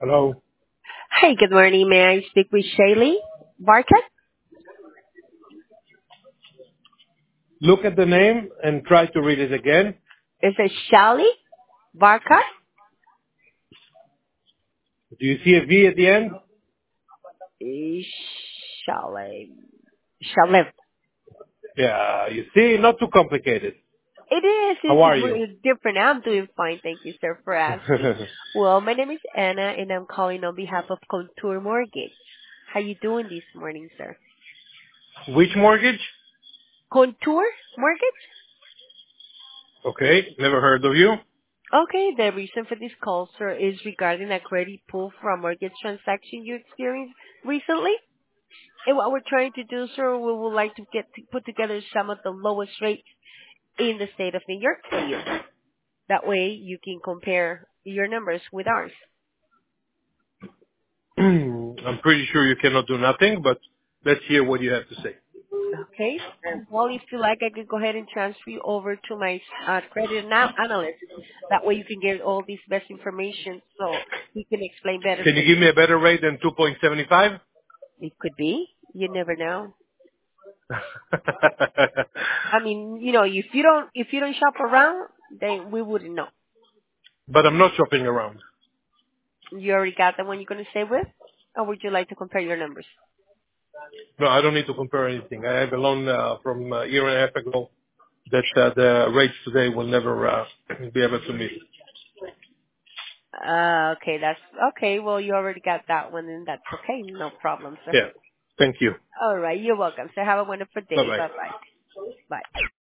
Hello. Hi, good morning. May I speak with Shaylee Bartlett? Look at the name and try to read it again. Is it Shally Bartlett? Do you see a V at the end? Shally. Shally. Yeah, you see, not too complicated. It is. How It's are you? really different. I'm doing fine. Thank you, sir, for asking. Well, my name is Anna, and I'm calling on behalf of Contour Mortgage. How you doing this morning, sir? Which mortgage? Contour Mortgage? Okay, never heard of you. Okay, the reason for this call, sir, is regarding a credit pull for a mortgage transaction you experienced recently. And what we're trying to do, sir, we would like to get to put together some of the lowest rates in the state of New York for you. That way you can compare your numbers with ours. I'm pretty sure you cannot do nothing, but let's hear what you have to say. Okay? Well, if you like, I could go ahead and transfer you over to my credit analyst. That way you can get all this best information so he can explain better Can for you give you. me a better rate than 2.75? It could be. You never know. I mean, if you don't shop around, then we wouldn't know. But I'm not shopping around. You already got the one you're going to stay with? Or would you like to compare your numbers? No, I don't need to compare anything. I have a loan from a year and a half ago that the rates today will never be able to meet. Okay, that's okay. Well, you already got that one, and that's okay. No problem, sir. Yeah. Thank you. All right, you're welcome. So have a wonderful day. Bye-bye. Bye-bye. Bye.